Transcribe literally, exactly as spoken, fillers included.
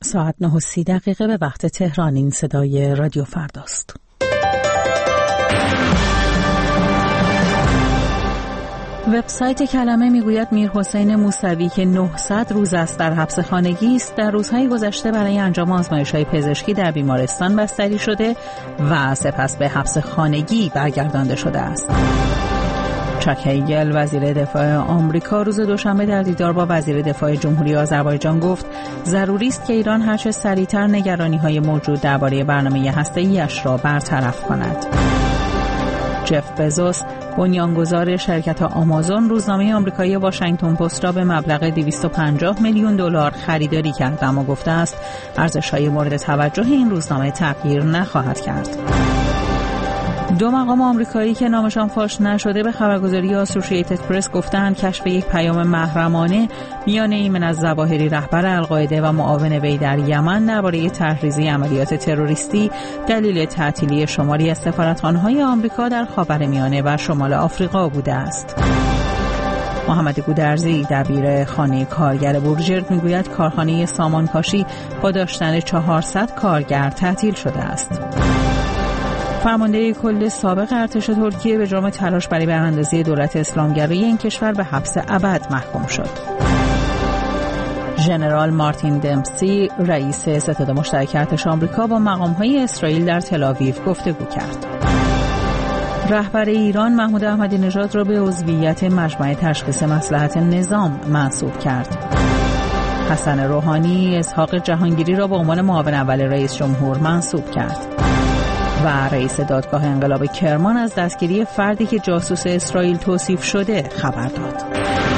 ساعت نه و سی دقیقه به وقت تهران. این صدای رادیو فرداست. وبسایت کلمه میگوید میرحسین موسوی که نهصد روز است در حبس خانگی است، در روزهای گذشته برای انجام آزمایش‌های پزشکی در بیمارستان بستری شده و سپس به حبس خانگی برگردانده شده است. چاک هیگل وزیر دفاع آمریکا روز دوشنبه در دیدار با وزیر دفاع جمهوری آذربایجان گفت ضروری است که ایران هرچه سریعتر نگرانی‌های موجود درباره برنامه هسته‌ای‌اش را برطرف کند. جف بزوس بنیانگذار شرکت آمازون روزنامه آمریکایی واشنگتن پست را به مبلغ دویست و پنجاه میلیون دلار خریداری کرد، اما گفته است ارزش‌های مورد توجه این روزنامه تغییر نخواهد کرد. دو مقام آمریکایی که نامشان فاش نشده به خبرگزاری آسوشییتد پرس گفتند کشف یک پیام محرمانه میان ایمن الظواهری رهبر القاعده و معاون وی در یمن درباره طرحریزی عملیات تروریستی دلیل تعطیلی شماری از سفارتخانه‌های آمریکا در خاورمیانه و شمال آفریقا بوده است. محمد گودرزی دبیر خانه کارگر بورژرد میگوید کارخانه سامانکاشی با داشتن چهارصد کارگر تعطیل شده است. فرمانده کل سابق ارتش ترکیه به جرم تلاش برای براندازی دولت اسلامگرایی این کشور به حبس ابد محکوم شد. ژنرال مارتین دمپسی رئیس ستاد مشترک ارتش آمریکا با مقام‌های اسرائیل در تل‌آویو گفتگو کرد. رهبر ایران محمود احمدی نژاد را به عضویت مجمع تشخیص مصلحت نظام منصوب کرد. حسن روحانی اسحاق جهانگیری را به عنوان معاون اول رئیس جمهور منصوب کرد. و رئیس دادگاه انقلاب کرمان از دستگیری فردی که جاسوس اسرائیل توصیف شده خبر داد.